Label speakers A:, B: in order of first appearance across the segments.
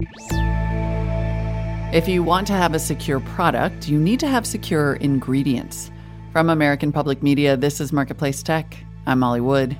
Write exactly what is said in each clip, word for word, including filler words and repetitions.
A: If you want to have a secure product, you need to have secure ingredients. From American Public Media, this is Marketplace Tech. I'm Molly Wood.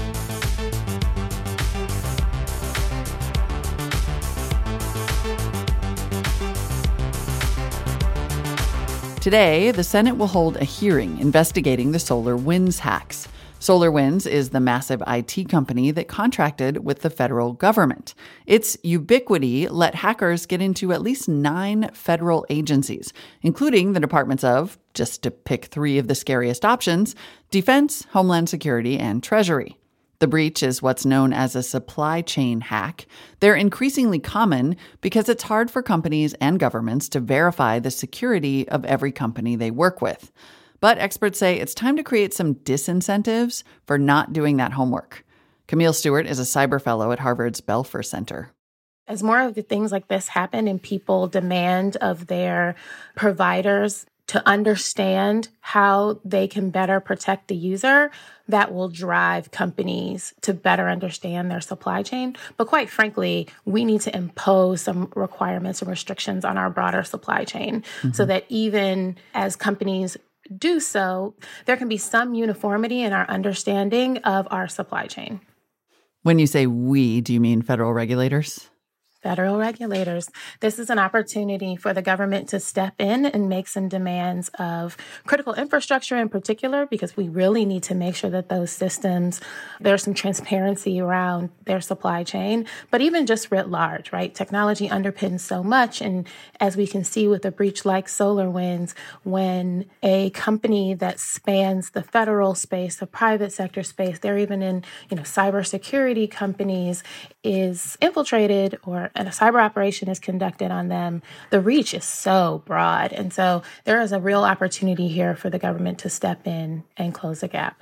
A: Today, the Senate will hold a hearing investigating the SolarWinds hacks. SolarWinds is the massive I T company that contracted with the federal government. Its ubiquity let hackers get into at least nine federal agencies, including the departments of, just to pick three of the scariest options, Defense, Homeland Security, and Treasury. The breach is what's known as a supply chain hack. They're increasingly common because it's hard for companies and governments to verify the security of every company they work with. But experts say it's time to create some disincentives for not doing that homework. Camille Stewart is a cyber fellow at Harvard's Belfer Center.
B: As more of the things like this happen and people demand of their providers to understand how they can better protect the user, that will drive companies to better understand their supply chain. But quite frankly, we need to impose some requirements and restrictions on our broader supply chain mm-hmm. so that even as companies do so, there can be some uniformity in our understanding of our supply chain.
A: When you say we, do you mean federal regulators?
B: Federal regulators. This is an opportunity for the government to step in and make some demands of critical infrastructure in particular, because we really need to make sure that those systems, there's some transparency around their supply chain, but even just writ large, right? Technology underpins so much. And as we can see with a breach like SolarWinds, when a company that spans the federal space, the private sector space, they're even in, you know, cybersecurity companies, is infiltrated or and a cyber operation is conducted on them, the reach is so broad. And so there is a real opportunity here for the government to step in and close the gap.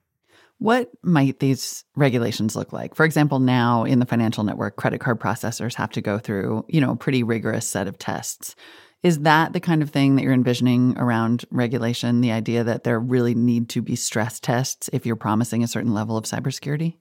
A: What might these regulations look like? For example, now in the financial network, credit card processors have to go through, you know, a pretty rigorous set of tests. Is that the kind of thing that you're envisioning around regulation, the idea that there really need to be stress tests if you're promising a certain level of cybersecurity?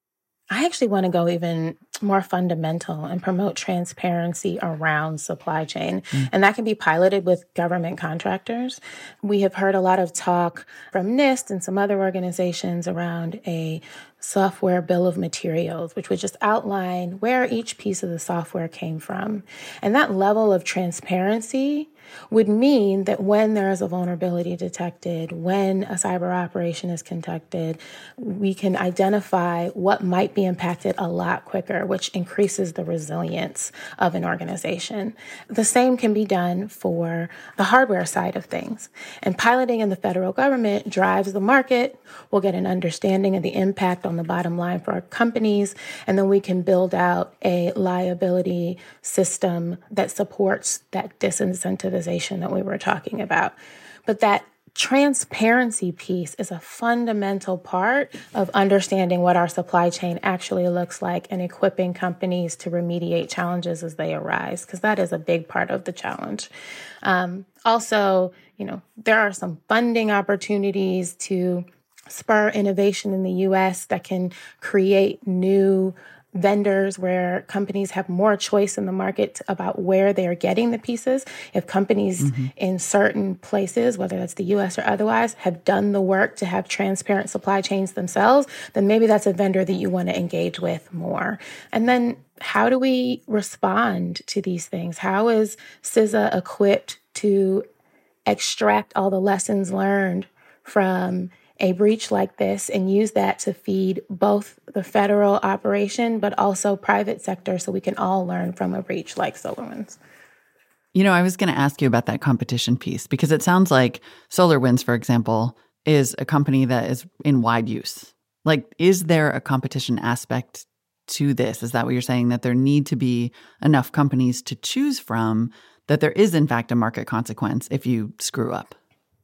B: I actually want to go even more fundamental and promote transparency around supply chain. Mm. And that can be piloted with government contractors. We have heard a lot of talk from NIST and some other organizations around a software bill of materials, which would just outline where each piece of the software came from. And that level of transparency would mean that when there is a vulnerability detected, when a cyber operation is conducted, we can identify what might be impacted a lot quicker, which increases the resilience of an organization. The same can be done for the hardware side of things. And piloting in the federal government drives the market. We'll get an understanding of the impact on the bottom line for our companies, and then we can build out a liability system that supports that disincentivization that we were talking about. But that transparency piece is a fundamental part of understanding what our supply chain actually looks like and equipping companies to remediate challenges as they arise, because that is a big part of the challenge. Um, also, you know, there are some funding opportunities to spur innovation in the U S that can create new vendors where companies have more choice in the market about where they're getting the pieces. If companies mm-hmm. in certain places, whether that's the U S or otherwise, have done the work to have transparent supply chains themselves, then maybe that's a vendor that you want to engage with more. And then how do we respond to these things? How is C I S A equipped to extract all the lessons learned from a breach like this and use that to feed both the federal operation, but also private sector, so we can all learn from a breach like SolarWinds?
A: You know, I was going to ask you about that competition piece, because it sounds like SolarWinds, for example, is a company that is in wide use. Like, is there a competition aspect to this? Is that what you're saying, that there need to be enough companies to choose from, that there is, in fact, a market consequence if you screw up?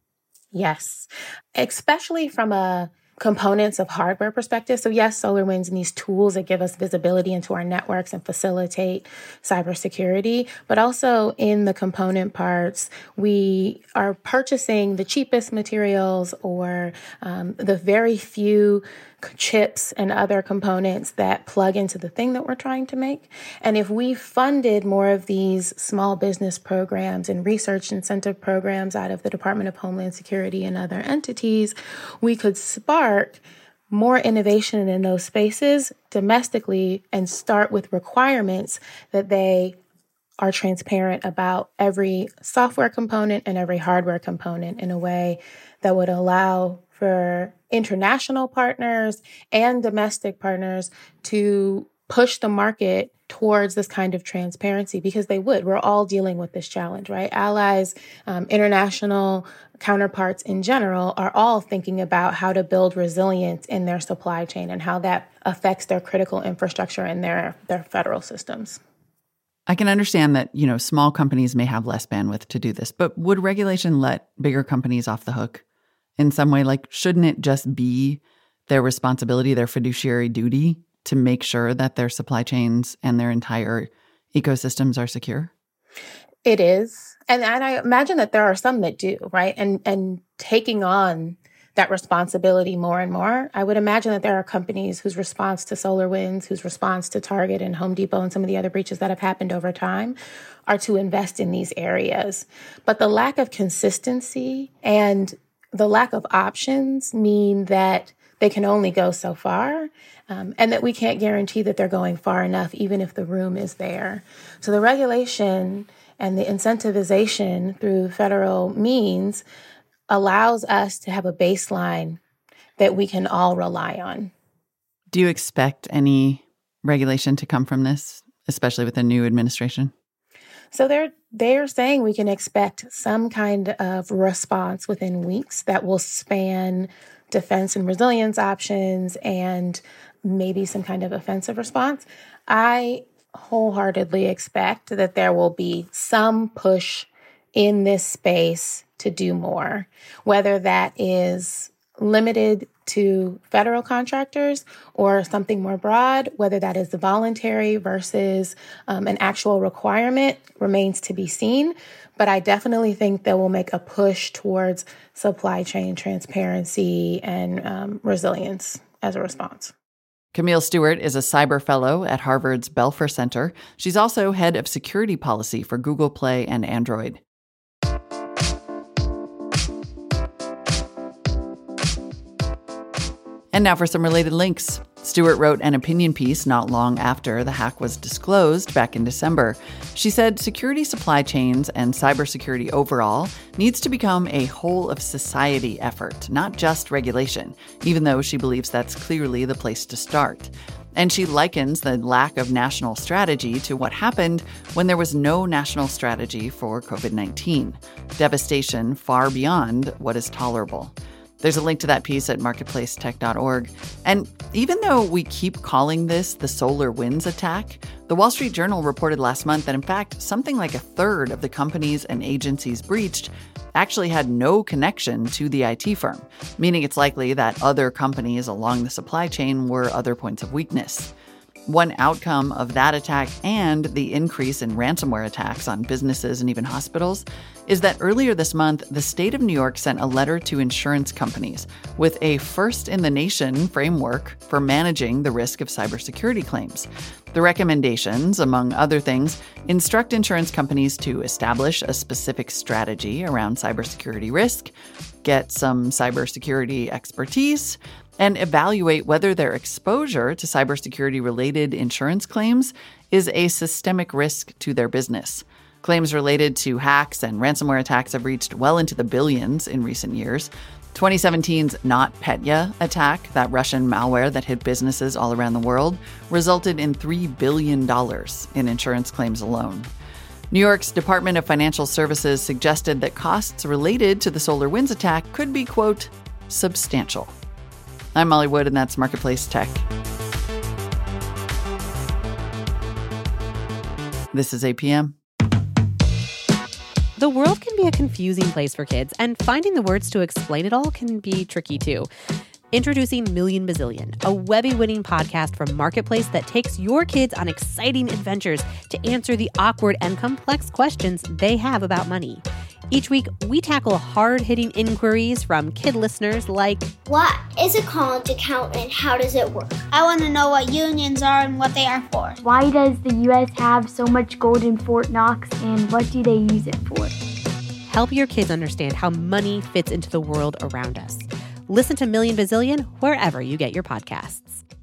B: Yes, especially from a components of hardware perspective. So yes, SolarWinds and these tools that give us visibility into our networks and facilitate cybersecurity, but also in the component parts, we are purchasing the cheapest materials or um, the very few chips and other components that plug into the thing that we're trying to make. And if we funded more of these small business programs and research incentive programs out of the Department of Homeland Security and other entities, we could spark more innovation in those spaces domestically and start with requirements that they are transparent about every software component and every hardware component in a way that would allow for international partners and domestic partners to push the market towards this kind of transparency, because they would. We're all dealing with this challenge, right? Allies, um, international counterparts in general are all thinking about how to build resilience in their supply chain and how that affects their critical infrastructure and their, their federal systems.
A: I can understand that, you know, small companies may have less bandwidth to do this, but would regulation let bigger companies off the hook in some way? Like, shouldn't it just be their responsibility, their fiduciary duty to make sure that their supply chains and their entire ecosystems are secure?
B: It is. And, and I imagine that there are some that do, right? And, and taking on that responsibility more and more. I would imagine that there are companies whose response to SolarWinds, whose response to Target and Home Depot and some of the other breaches that have happened over time are to invest in these areas. But the lack of consistency and the lack of options mean that they can only go so far, um, and that we can't guarantee that they're going far enough, even if the room is there. So the regulation and the incentivization through federal means allows us to have a baseline that we can all rely on.
A: Do you expect any regulation to come from this, especially with the new administration?
B: So they're they're saying we can expect some kind of response within weeks that will span defense and resilience options and maybe some kind of offensive response. I wholeheartedly expect that there will be some push in this space to do more, whether that is limited to federal contractors or something more broad, whether that is the voluntary versus um, an actual requirement remains to be seen. But I definitely think that we'll make a push towards supply chain transparency and um, resilience as a response.
A: Camille Stewart is a cyber fellow at Harvard's Belfer Center. She's also head of security policy for Google Play and Android. And now for some related links. Stewart wrote an opinion piece not long after the hack was disclosed back in December. She said security supply chains and cybersecurity overall needs to become a whole of society effort, not just regulation, even though she believes that's clearly the place to start. And she likens the lack of national strategy to what happened when there was no national strategy for covid nineteen. Devastation far beyond what is tolerable. There's a link to that piece at marketplace tech dot org. And even though we keep calling this the SolarWinds attack, the Wall Street Journal reported last month that, in fact, something like a third of the companies and agencies breached actually had no connection to the I T firm, meaning it's likely that other companies along the supply chain were other points of weakness. One outcome of that attack and the increase in ransomware attacks on businesses and even hospitals is that earlier this month, the state of New York sent a letter to insurance companies with a first-in-the-nation framework for managing the risk of cybersecurity claims. The recommendations, among other things, instruct insurance companies to establish a specific strategy around cybersecurity risk, get some cybersecurity expertise, and evaluate whether their exposure to cybersecurity-related insurance claims is a systemic risk to their business. Claims related to hacks and ransomware attacks have reached well into the billions in recent years. twenty seventeen's NotPetya attack, that Russian malware that hit businesses all around the world, resulted in three billion dollars in insurance claims alone. New York's Department of Financial Services suggested that costs related to the SolarWinds attack could be, quote, substantial. I'm Molly Wood, and that's Marketplace Tech. This is A P M.
C: The world can be a confusing place for kids, and finding the words to explain it all can be tricky too. Introducing Million Bazillion, a Webby-winning podcast from Marketplace that takes your kids on exciting adventures to answer the awkward and complex questions they have about money. Each week, we tackle hard-hitting inquiries from kid listeners like,
D: what is a college account and how does it work? I want to know what unions are and what they are for.
E: Why does the U S have so much gold in Fort Knox, and what do they use it for?
C: Help your kids understand how money fits into the world around us. Listen to Million Bazillion wherever you get your podcasts.